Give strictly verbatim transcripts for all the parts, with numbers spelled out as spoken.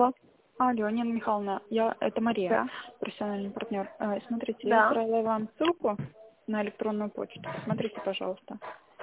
Алло, Нина Михайловна, я, это Мария, Да. профессиональный партнер. Э, Смотрите, я Да. отправила вам ссылку на электронную почту. Смотрите, пожалуйста.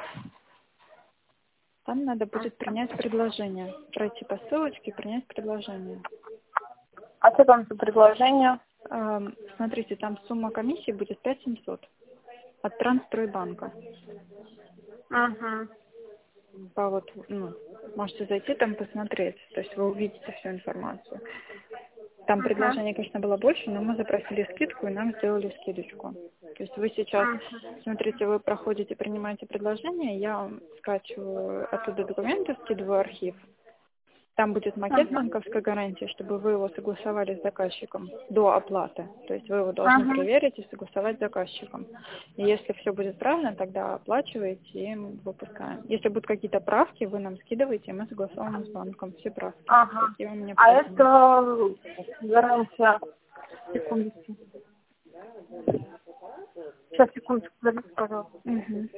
Там надо будет принять предложение. Пройти по ссылочке и принять предложение. А что там за предложение? Эм, Смотрите, там сумма комиссии будет пять тысяч семьсот от Трансстройбанка. Угу. По вот, ну, можете зайти там посмотреть, то есть вы увидите всю информацию. Там Угу. предложение, конечно, было больше, но мы запросили скидку и нам сделали скидочку. То есть вы сейчас, смотрите, вы проходите, принимаете предложение, я вам скачиваю оттуда документы, скидываю архив. Там будет макет Угу. банковской гарантии, чтобы вы его согласовали с заказчиком до оплаты. То есть вы его должны Угу. проверить и согласовать с заказчиком. И если все будет правильно, тогда оплачиваете и выпускаем. Если будут какие-то правки, вы нам скидываете, и мы согласовываем с банком все правки, Ага. какие вам А необходимы. это гарантия. Секундочку. Сейчас, секундочку, подождите, пожалуйста. Мгм.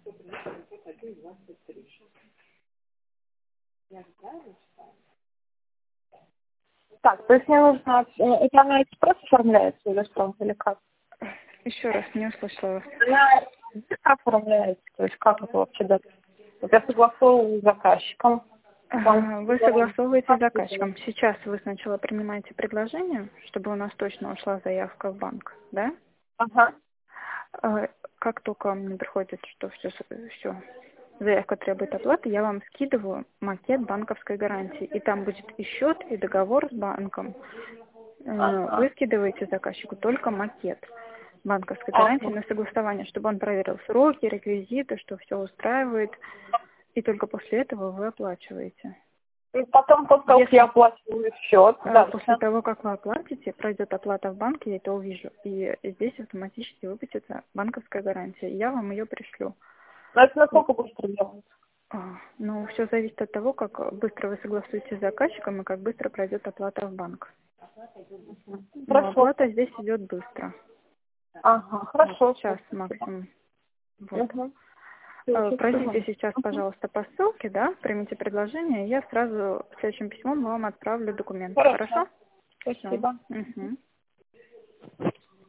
Так, то есть мне нужно... э, Это она экспресс оформляется или что? Или как? Еще раз, не услышала вас. Она как оформляется? То есть как это вообще? Да? Вот я согласовываю с заказчиком. Он Ага, вы согласовываете с заказчиком. Сейчас вы сначала принимаете предложение, чтобы у нас точно ушла заявка в банк, да? Ага. Э, Как только мне приходит, что все, все, заявка требует оплаты, я вам скидываю макет банковской гарантии. И там будет и счет, и договор с банком. Э, Вы Ага. скидываете заказчику только макет банковской гарантии Ага. на согласование, чтобы он проверил сроки, реквизиты, что все устраивает. И только после этого вы оплачиваете. И потом, после того, как я Если оплачиваю счет, э, после дальше. того, как вы оплатите, пройдет оплата в банке, я это увижу. И здесь автоматически выпустится банковская гарантия. И я вам ее пришлю. Но это насколько быстро делается? А, Ну, все зависит от того, как быстро вы согласуетесь с заказчиком и как быстро пройдет оплата в банк. Но Хорошо. оплата здесь идет быстро. Ага, Вот хорошо. час максимум. Вот. Угу. Э, Пройдите сейчас, пожалуйста, по ссылке, да, примите предложение, и я сразу следующим письмом вам отправлю документы. Хорошо. Хорошо? Все. Спасибо. Угу.